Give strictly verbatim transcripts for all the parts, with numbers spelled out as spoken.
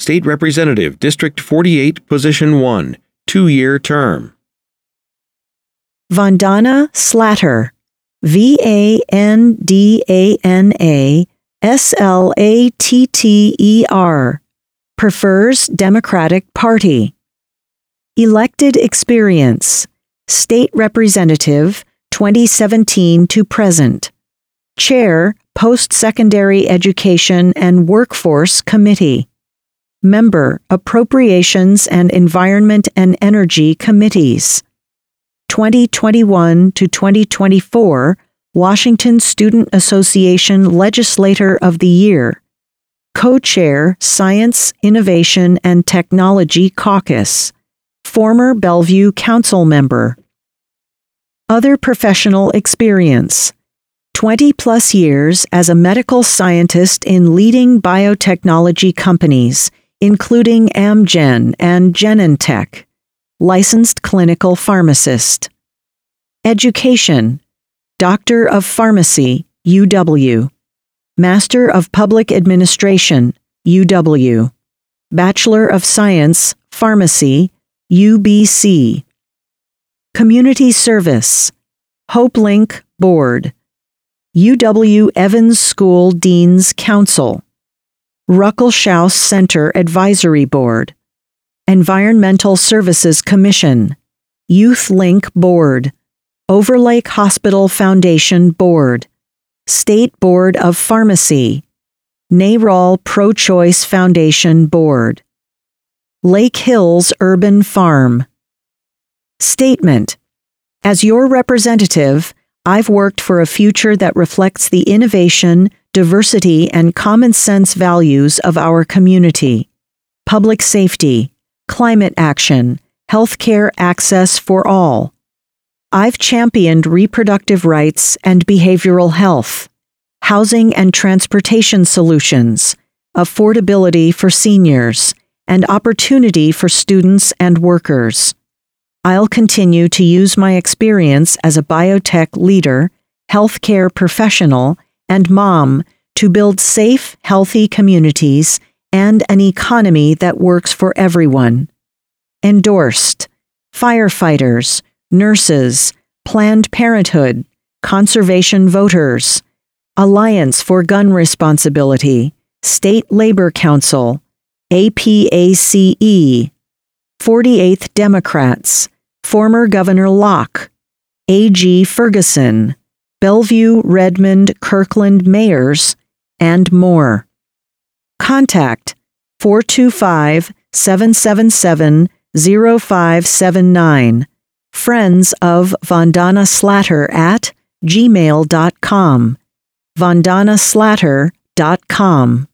State Representative, District forty-eight, Position one, two-year term. Vandana Slatter, V A N D A N A S L A T T E R, prefers Democratic Party. Elected experience, State Representative, twenty seventeen to present. Chair, Post-Secondary Education and Workforce Committee. Member, Appropriations and Environment and Energy Committees. twenty twenty-one to twenty twenty-four Washington Student Association Legislator of the Year. Co-Chair, Science, Innovation, and Technology Caucus. Former Bellevue Council Member. Other professional experience. twenty plus years as a medical scientist in leading biotechnology companies, including Amgen and Genentech. Licensed clinical pharmacist. Education, Doctor of Pharmacy, U W. Master of Public Administration, U W. Bachelor of Science, Pharmacy, U B C. Community Service, HopeLink Board. U W Evans School Dean's Council. Ruckelshaus Center Advisory Board. Environmental Services Commission, Youth Link Board, Overlake Hospital Foundation Board, State Board of Pharmacy, NARAL Pro-Choice Foundation Board. Lake Hills Urban Farm. Statement: as your representative, I've worked for a future that reflects the innovation, diversity, and common sense values of our community. Public safety, climate action, healthcare access for all. I've championed reproductive rights and behavioral health, housing and transportation solutions, affordability for seniors, and opportunity for students and workers. I'll continue to use my experience as a biotech leader, healthcare professional, and mom to build safe, healthy communities and an economy that works for everyone. Endorsed: firefighters, nurses, Planned Parenthood, conservation voters, Alliance for Gun Responsibility, State Labor Council, A P A C E, forty-eighth Democrats, former Governor Locke, A G Ferguson, Bellevue, Redmond, Kirkland mayors, and more. Contact four two five, seven seven seven, zero five seven nine, friends of Vandana Slatter at gmail dot com, vandana slatter dot com.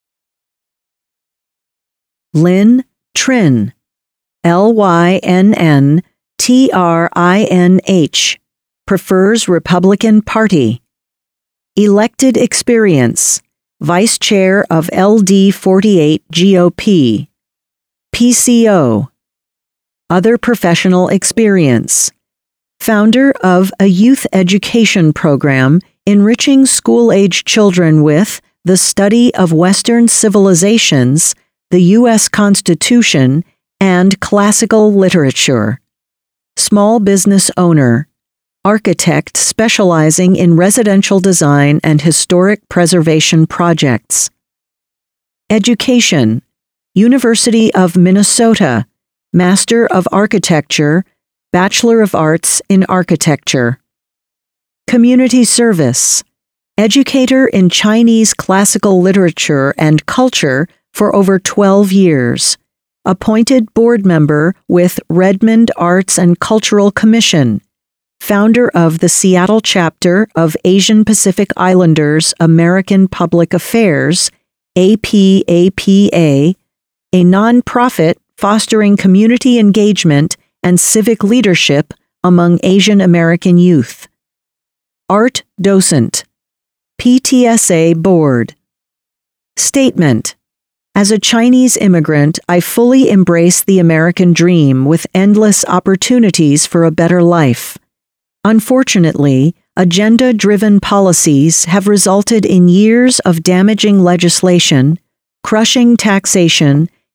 Lynn Trin, L Y N N T R I N H, prefers Republican Party. Elected experience, Vice Chair of L D forty-eight G O P. P C O. Other professional experience, founder of a youth education program enriching school-age children with the study of Western civilizations, the U S Constitution, and classical literature. Small business owner, architect specializing in residential design and historic preservation projects. Education, University of Minnesota, Master of Architecture, Bachelor of Arts in Architecture. Community service, educator in Chinese classical literature and culture for over twelve years. Appointed board member with Redmond Arts and Cultural Commission. Founder of the Seattle chapter of Asian Pacific Islanders American Public Affairs, A P A P A, a nonprofit fostering community engagement and civic leadership among Asian American youth. Art docent, P T S A board. Statement: as a Chinese immigrant, I fully embrace the American dream with endless opportunities for a better life. Unfortunately, agenda-driven policies have resulted in years of damaging legislation, crushing taxation,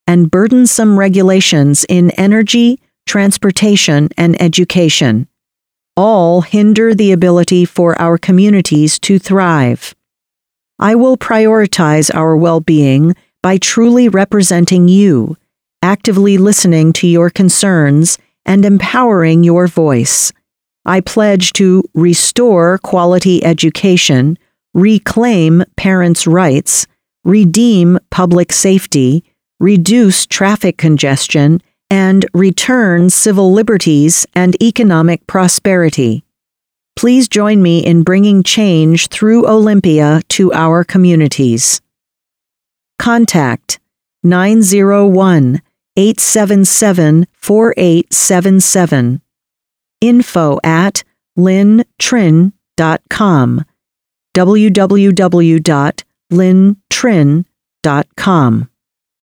and burdensome regulations in energy, transportation, and education. All hinder the ability for our communities to thrive. I will prioritize our well-being by truly representing you, actively listening to your concerns, and empowering your voice. I pledge to restore quality education, reclaim parents' rights, redeem public safety, reduce traffic congestion, and return civil liberties and economic prosperity. Please join me in bringing change through Olympia to our communities. Contact nine zero one, eight seven seven, four eight seven seven. Info at lynn trin dot com. w w w dot lynn trin dot com.